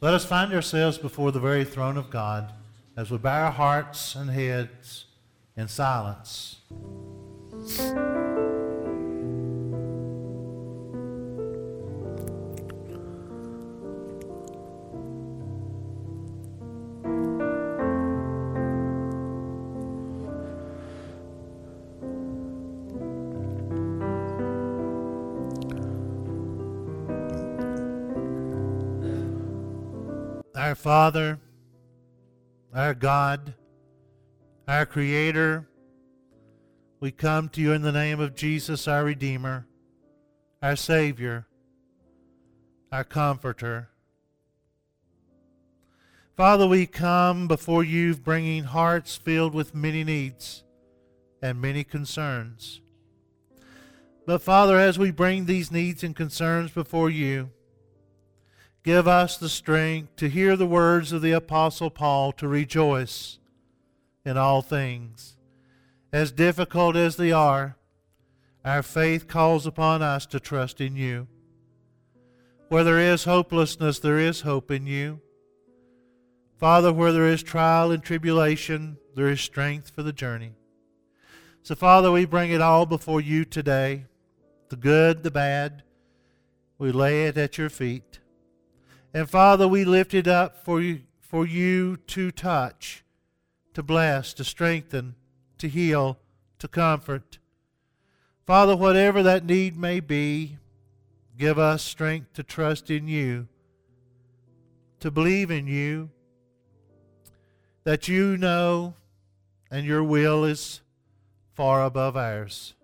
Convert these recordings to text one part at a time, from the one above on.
Let us find ourselves before the very throne of God as we bow our hearts and heads in silence. Our Father, our God, our Creator, we come to you in the name of Jesus, our Redeemer, our Savior, our Comforter. Father, we come before you bringing hearts filled with many needs and many concerns. But Father, as we bring these needs and concerns before you, give us the strength to hear the words of the Apostle Paul to rejoice in all things. As difficult as they are, our faith calls upon us to trust in you. Where there is hopelessness, there is hope in you. Father, where there is trial and tribulation, there is strength for the journey. So Father, we bring it all before you today, the good, the bad. We lay it at your feet. And Father, we lift it up for you to touch, to bless, to strengthen, to heal, to comfort. Father, whatever that need may be, give us strength to trust in you, to believe in you, that you know and your will is far above ours.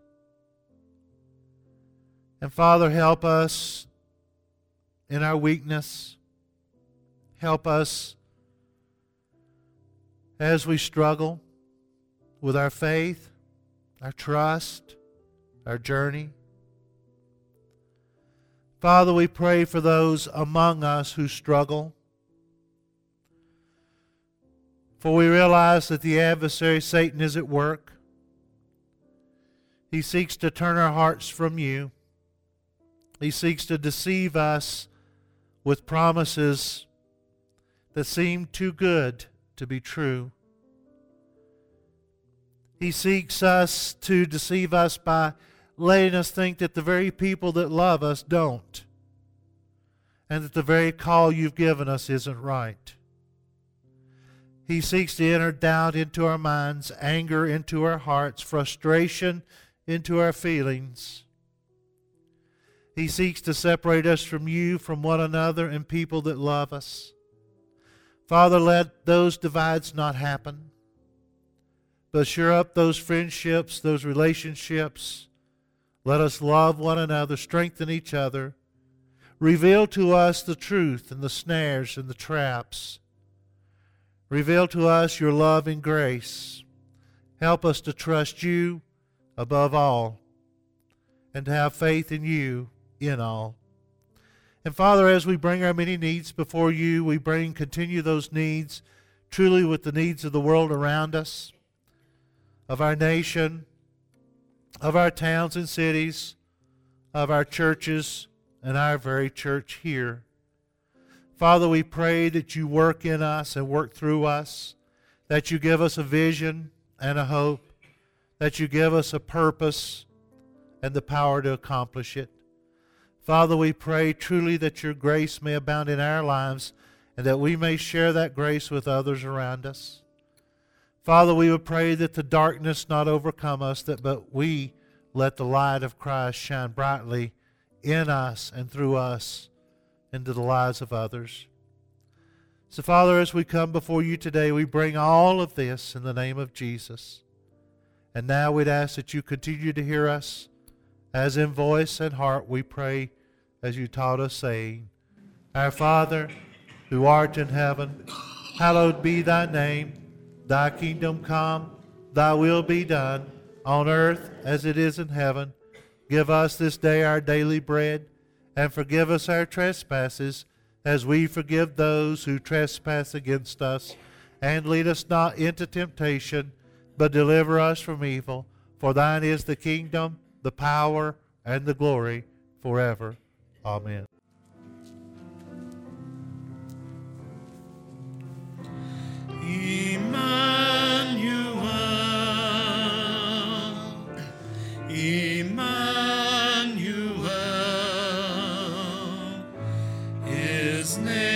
And Father, help us in our weakness. Help us as we struggle with our faith, our trust, our journey. Father, we pray for those among us who struggle. For we realize that the adversary, Satan, is at work. He seeks to turn our hearts from you. He seeks to deceive us with promises that seem too good to be true. He seeks us to deceive us by letting us think that the very people that love us don't, and that the very call you've given us isn't right. He seeks to enter doubt into our minds, anger into our hearts, frustration into our feelings. He seeks to separate us from you, from one another, and people that love us. Father, let those divides not happen, but sure up those friendships, those relationships. Let us love one another, strengthen each other. Reveal to us the truth and the snares and the traps. Reveal to us your love and grace. Help us to trust you above all and to have faith in you in all. And Father, as we bring our many needs before you, we continue those needs truly with the needs of the world around us, of our nation, of our towns and cities, of our churches, and our very church here. Father, we pray that you work in us and work through us, that you give us a vision and a hope, that you give us a purpose and the power to accomplish it. Father, we pray truly that your grace may abound in our lives and that we may share that grace with others around us. Father, we would pray that the darkness not overcome us, but we let the light of Christ shine brightly in us and through us into the lives of others. So, Father, as we come before you today, we bring all of this in the name of Jesus. And now we'd ask that you continue to hear us, as in voice and heart we pray, as you taught us, saying, Our Father, who art in heaven, hallowed be thy name. Thy kingdom come, thy will be done, on earth as it is in heaven. Give us this day our daily bread, and forgive us our trespasses, as we forgive those who trespass against us. And lead us not into temptation, but deliver us from evil. For thine is the kingdom, the power, and the glory forever. Amen. Jesus' name.